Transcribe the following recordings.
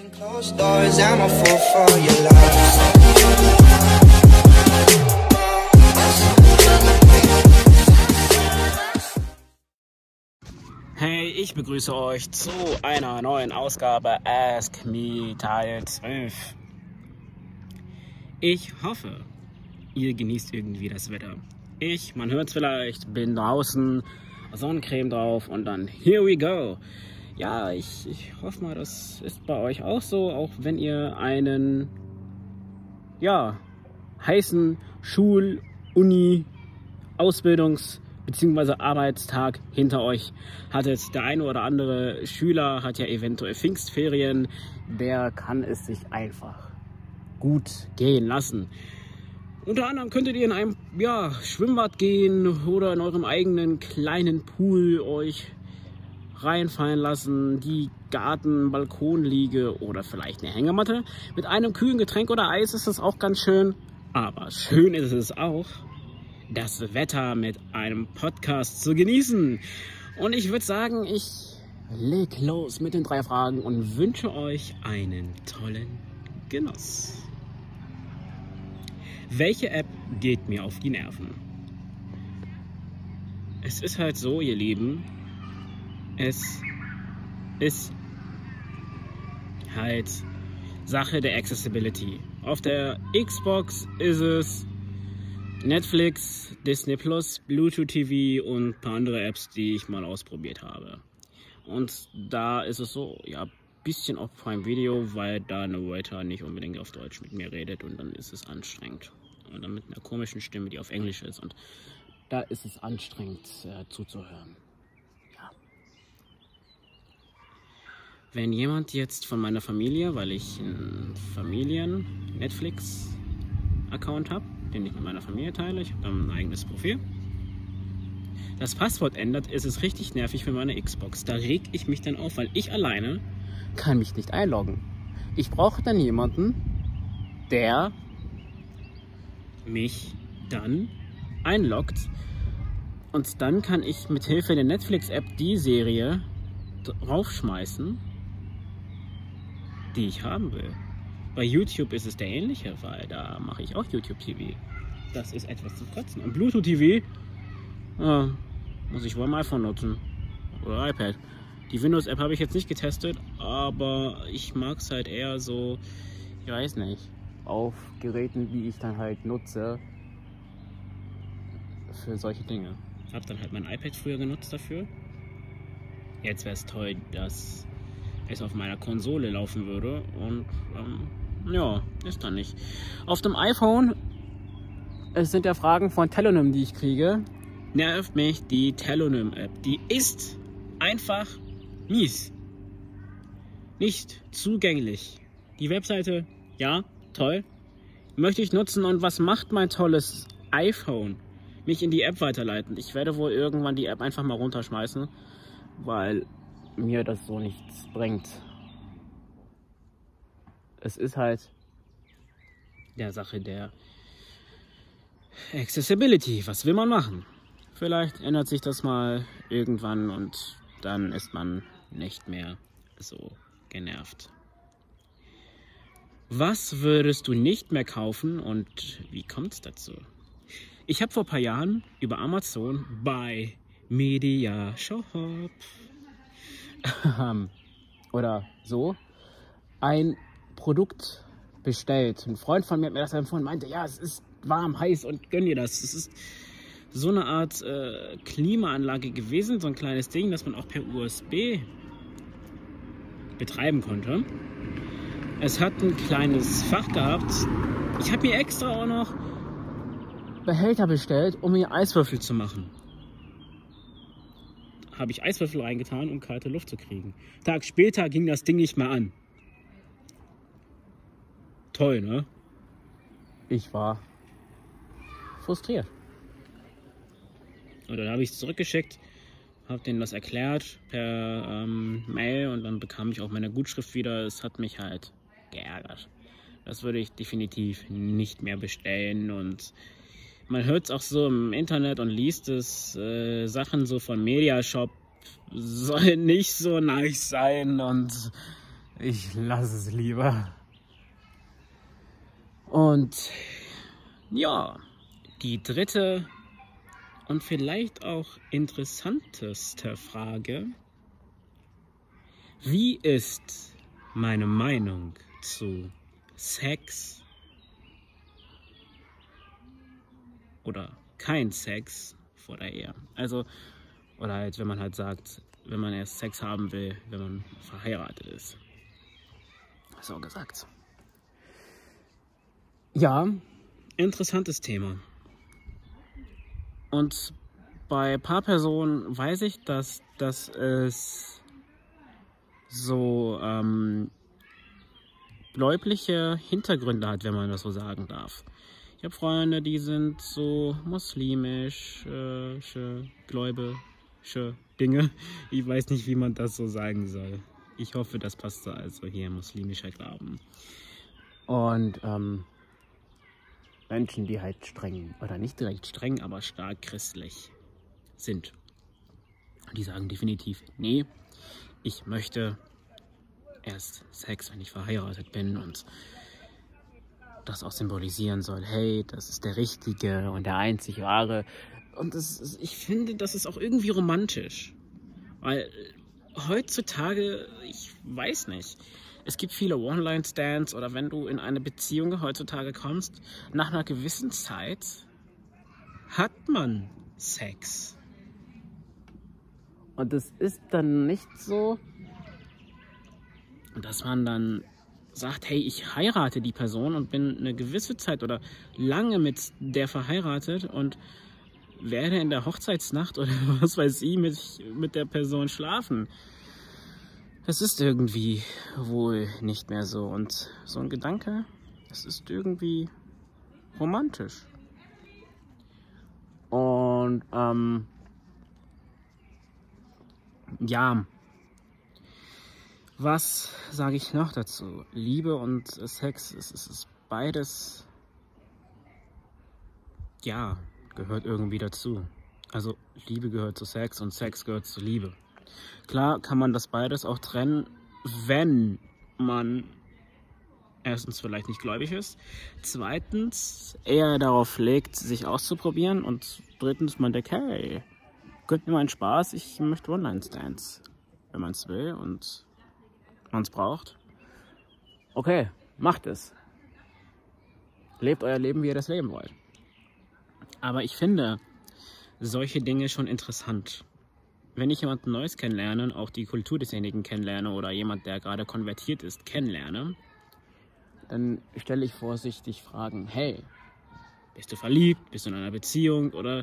Closed doors, I'm a fool for your love. Hey, ich begrüße euch zu einer neuen Ausgabe Ask Me Teil 12. Ich hoffe, ihr genießt irgendwie das Wetter. Man hört es vielleicht, bin draußen, Sonnencreme drauf und dann here we go. Ja, ich hoffe mal, das ist bei euch auch so, auch wenn ihr einen, heißen Schul-, Uni-, Ausbildungs- bzw. Arbeitstag hinter euch hattet. Der eine oder andere Schüler hat ja eventuell Pfingstferien, der kann es sich einfach gut gehen lassen. Unter anderem könntet ihr in einem Schwimmbad gehen oder in eurem eigenen kleinen Pool euch reinfallen lassen, die Garten-Balkonliege oder vielleicht eine Hängematte. Mit einem kühlen Getränk oder Eis ist es auch ganz schön. Aber schön ist es auch, das Wetter mit einem Podcast zu genießen. Und ich würde sagen, ich leg los mit den 3 Fragen und wünsche euch einen tollen Genuss. Welche App geht mir auf die Nerven? Es ist halt so, ihr Lieben, es ist halt Sache der Accessibility. Auf der Xbox ist es Netflix, Disney Plus, Bluetooth TV und ein paar andere Apps, die ich mal ausprobiert habe. Und da ist es so, ein bisschen auf Prime Video, weil da eine Waiter nicht unbedingt auf Deutsch mit mir redet und dann ist es anstrengend. Und dann mit einer komischen Stimme, die auf Englisch ist, und da ist es anstrengend zuzuhören. Ja. Wenn jemand jetzt von meiner Familie, weil ich einen Familien-Netflix-Account habe, den ich mit meiner Familie teile, ich habe dann ein eigenes Profil, das Passwort ändert, ist es richtig nervig für meine Xbox. Da reg ich mich dann auf, weil ich alleine kann mich nicht einloggen. Ich brauche dann jemanden, der mich dann einloggt, und dann kann ich mit Hilfe der Netflix-App die Serie draufschmeißen, die ich haben will. Bei YouTube ist es der ähnliche, weil da mache ich auch YouTube TV. Das ist etwas zu kotzen. Und Bluetooth TV muss ich wohl am iPhone nutzen oder iPad. Die Windows-App habe ich jetzt nicht getestet, aber ich mag es halt eher so, ich weiß nicht, auf Geräten, die ich dann halt nutze für solche Dinge. Ich habe dann halt mein iPad früher genutzt dafür. Jetzt wäre es toll, dass es auf meiner Konsole laufen würde, und ist dann nicht. Auf dem iPhone, es sind ja Fragen von Telonym, die ich kriege, nervt mich die Telonym-App. Die ist einfach mies. Nicht zugänglich. Die Webseite, ja, toll, möchte ich nutzen, und was macht mein tolles iPhone? Mich in die App weiterleiten. Ich werde wohl irgendwann die App einfach mal runterschmeißen, weil mir das so nichts bringt. Es ist halt der Sache der Accessibility. Was will man machen? Vielleicht ändert sich das mal irgendwann und dann ist man nicht mehr so genervt. Was würdest du nicht mehr kaufen und wie kommt es dazu? Ich habe vor ein paar Jahren über Amazon bei Media Shop oder so ein Produkt bestellt. Ein Freund von mir hat mir das empfohlen, meinte, ja, es ist warm, heiß und gönn dir das. Es ist so eine Art Klimaanlage gewesen, so ein kleines Ding, das man auch per USB betreiben konnte. Es hat ein kleines Fach gehabt. Ich habe mir extra auch noch Behälter bestellt, um mir Eiswürfel zu machen. Habe ich Eiswürfel reingetan, um kalte Luft zu kriegen. Tag später ging das Ding nicht mehr an. Toll, ne? Ich war frustriert. Und dann habe ich es zurückgeschickt, habe denen das erklärt per Mail, und dann bekam ich auch meine Gutschrift wieder. Es hat mich halt geärgert. Das würde ich definitiv nicht mehr bestellen, und man hört es auch so im Internet und liest es, Sachen so von Mediashop sollen nicht so nice sein, und Ich lasse es lieber. Und ja, die dritte und vielleicht auch interessanteste Frage: Wie ist meine Meinung zu Sex oder kein Sex vor der Ehe? Also, oder halt, wenn man halt sagt, wenn man erst Sex haben will, wenn man verheiratet ist. So gesagt. Ja, interessantes Thema. Und bei ein paar Personen weiß ich, dass es so gläubliche Hintergründe hat, wenn man das so sagen darf. Ich habe Freunde, die sind so muslimisch, gläubische Dinge. Ich weiß nicht, wie man das so sagen soll. Ich hoffe, das passt so, also hier muslimischer Glauben. Und Menschen, die halt streng, oder nicht direkt streng, aber stark christlich sind. Die sagen definitiv, nee, ich möchte erst Sex, wenn ich verheiratet bin, und das auch symbolisieren soll, hey, das ist der Richtige und der einzig Wahre. Und ich finde, das ist auch irgendwie romantisch. Weil heutzutage, ich weiß nicht, es gibt viele One-Line-Stands, oder wenn du in eine Beziehung heutzutage kommst, nach einer gewissen Zeit hat man Sex. Und es ist dann nicht so, dass man dann sagt, hey, ich heirate die Person und bin eine gewisse Zeit oder lange mit der verheiratet und werde in der Hochzeitsnacht oder was weiß ich mit der Person schlafen. Das ist irgendwie wohl nicht mehr so. Und so ein Gedanke, das ist irgendwie romantisch. Und ja, was sage ich noch dazu? Liebe und Sex, es ist beides, ja, gehört irgendwie dazu. Also Liebe gehört zu Sex und Sex gehört zu Liebe. Klar kann man das beides auch trennen, wenn man erstens vielleicht nicht gläubig ist, zweitens eher darauf legt, sich auszuprobieren, und drittens man denkt, hey, gönnt mir mal einen Spaß, ich möchte One-Night-Stands. Wenn man es will und man es braucht, okay, macht es. Lebt euer Leben, wie ihr das leben wollt. Aber ich finde solche Dinge schon interessant. Wenn ich jemanden Neues kennenlerne, auch die Kultur desjenigen kennenlerne oder jemand, der gerade konvertiert ist, kennenlerne, dann stelle ich vorsichtig Fragen. Hey, bist du verliebt? Bist du in einer Beziehung? Oder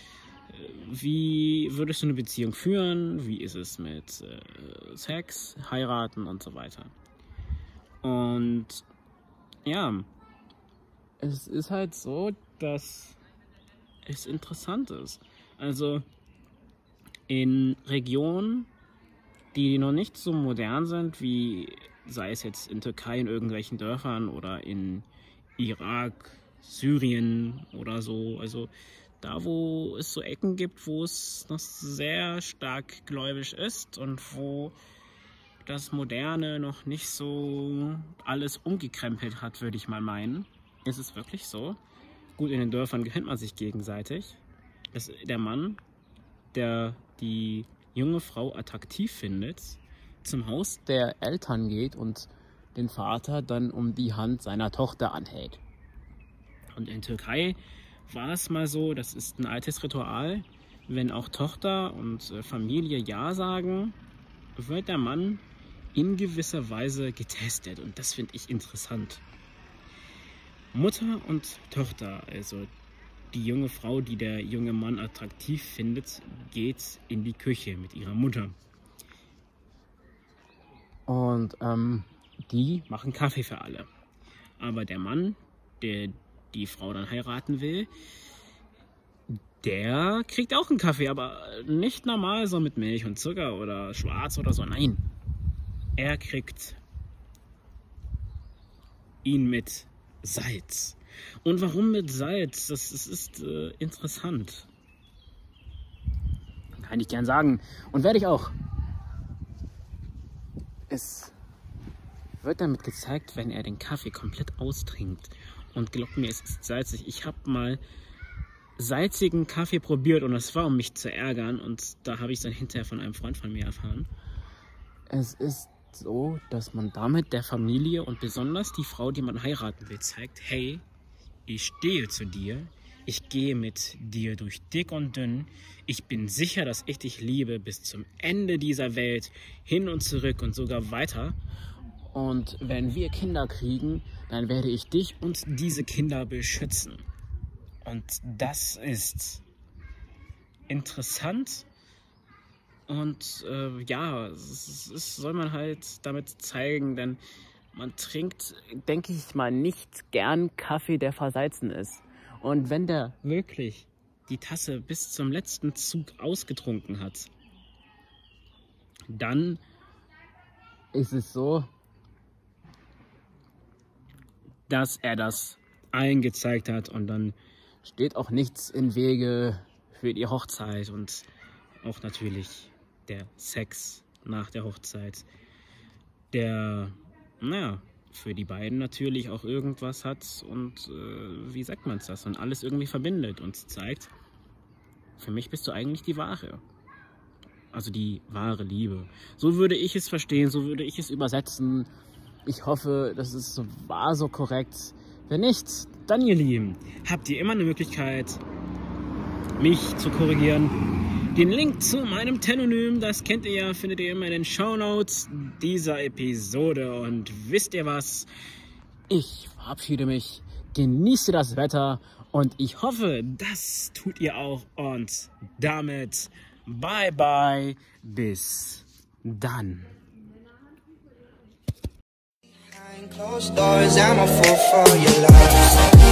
wie würdest du eine Beziehung führen? Wie ist es mit Sex, heiraten und so weiter? Und ja, es ist halt so, dass es interessant ist. Also in Regionen, die noch nicht so modern sind, wie sei es jetzt in Türkei in irgendwelchen Dörfern oder in Irak, Syrien oder so, also da, wo es so Ecken gibt, wo es noch sehr stark gläubig ist und wo das Moderne noch nicht so alles umgekrempelt hat, würde ich mal meinen, ist es wirklich so. Gut, in den Dörfern kennt man sich gegenseitig. Dass der Mann, der die junge Frau attraktiv findet, zum Haus der Eltern geht und den Vater dann um die Hand seiner Tochter anhält. Und in Türkei war es mal so, das ist ein altes Ritual, wenn auch Tochter und Familie Ja sagen, wird der Mann in gewisser Weise getestet. Und das finde ich interessant. Mutter und Tochter, also die junge Frau, die der junge Mann attraktiv findet, geht in die Küche mit ihrer Mutter. Und die machen Kaffee für alle. Aber der Mann, der die Frau dann heiraten will, der kriegt auch einen Kaffee, aber nicht normal so mit Milch und Zucker oder schwarz oder so. Nein, er kriegt ihn mit Salz. Und warum mit Salz? Das ist interessant. Kann ich gern sagen. Und werde ich auch. Es wird damit gezeigt, wenn er den Kaffee komplett austrinkt. Und glaubt mir, es ist salzig. Ich habe mal salzigen Kaffee probiert und das war, um mich zu ärgern. Und da habe ich es dann hinterher von einem Freund von mir erfahren. Es ist so, dass man damit der Familie und besonders die Frau, die man heiraten will, zeigt, hey, ich stehe zu dir, ich gehe mit dir durch dick und dünn, ich bin sicher, dass ich dich liebe bis zum Ende dieser Welt, hin und zurück und sogar weiter. Und wenn wir Kinder kriegen, dann werde ich dich und diese Kinder beschützen. Und das ist interessant. Und ja, das soll man halt damit zeigen, denn man trinkt, denke ich mal, nicht gern Kaffee, der versalzen ist. Und wenn der wirklich die Tasse bis zum letzten Zug ausgetrunken hat, dann ist es so, dass er das allen gezeigt hat und dann steht auch nichts im Wege für die Hochzeit und auch natürlich der Sex nach der Hochzeit, der, naja, für die beiden natürlich auch irgendwas hat und wie sagt man das, und alles irgendwie verbindet und zeigt, für mich bist du eigentlich die Wahre. Also die wahre Liebe. So würde ich es verstehen, so würde ich es übersetzen. Ich hoffe, das ist so korrekt. Wenn nicht, dann ihr Lieben, habt ihr immer eine Möglichkeit, mich zu korrigieren. Den Link zu meinem Telonym, das kennt ihr ja, findet ihr immer in den Shownotes dieser Episode. Und wisst ihr was? Ich verabschiede mich, genieße das Wetter und ich hoffe, das tut ihr auch. Und damit bye bye, bis dann. Behind closed doors, I'm a fool for your love.